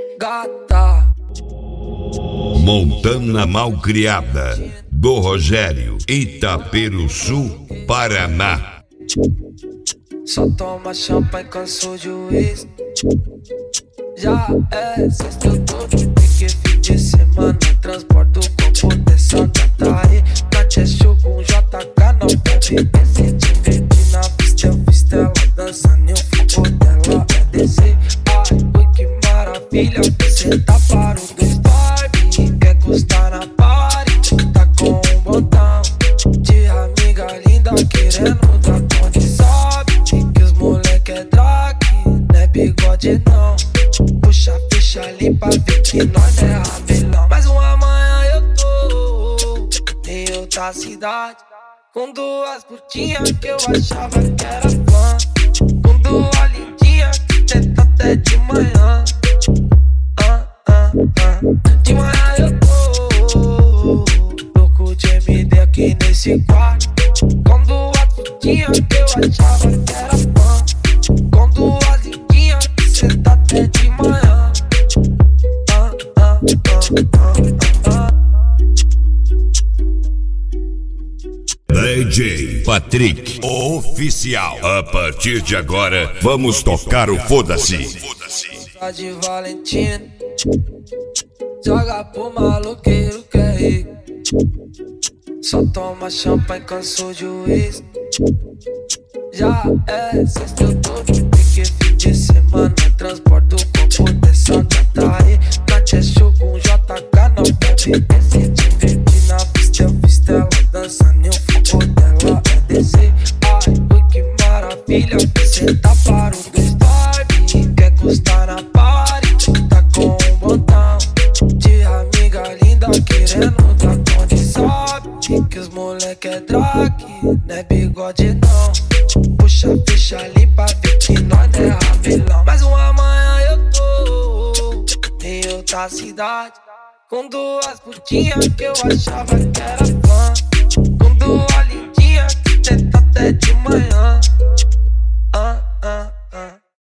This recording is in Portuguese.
Gata. Montana Malcriada, do Rogério, Itaperuçu, Paraná. Só toma champanhe com sou juiz. Já é sexta, eu tô de pique, fim de semana. Transporto o corpo dessa gata aí. Nath show com JK, não bebe. Se divertir na pista, eu fiz ela dançando e o fogo dela é descer. Ai, ui, que maravilha. Cê tá para o dois Barbie. Quer custar na party, tá com um botão de amiga linda querendo dar conta. Sabe que os moleque é drag, não é bigode não. Puxa a ficha ali pra ver que nós não é rabelão. Mas uma manhã eu tô em outra cidade, com duas putinhas que eu achava que era fã, com duas lindinhas que tenta até de manhã. De manhã eu tô louco de MD aqui nesse quarto, com duas putinhas que eu achava que era fã, com duas lindinhas que cê tá até de manhã. DJ Patrick, oficial. A partir de agora, vamos tocar o Foda-se. Tá de Valentina, joga pro maloqueiro que é rico. Só toma champanhe com sou juiz. Já é sexta, eu tô de pique, fim de semana. Transporto o corpo dessa gata aí. Nath show com JK, não bebe. Se divertir na pista, eu fiz ela dançando e o fogo dela é descer. Ai, ui, que maravilha. Cê tá para o dois Barbie. Quer custar na party, tá com um botão de amiga linda querendo dar conta. Sabe que os moleque é drag, não é bigode não. Puxa a ficha ali pra ver que nós não é rabelão. Mas uma manhã eu tô em outra cidade, com duas putinhas que eu achava que era fã, com duas lindinhas que tenta até de manhã.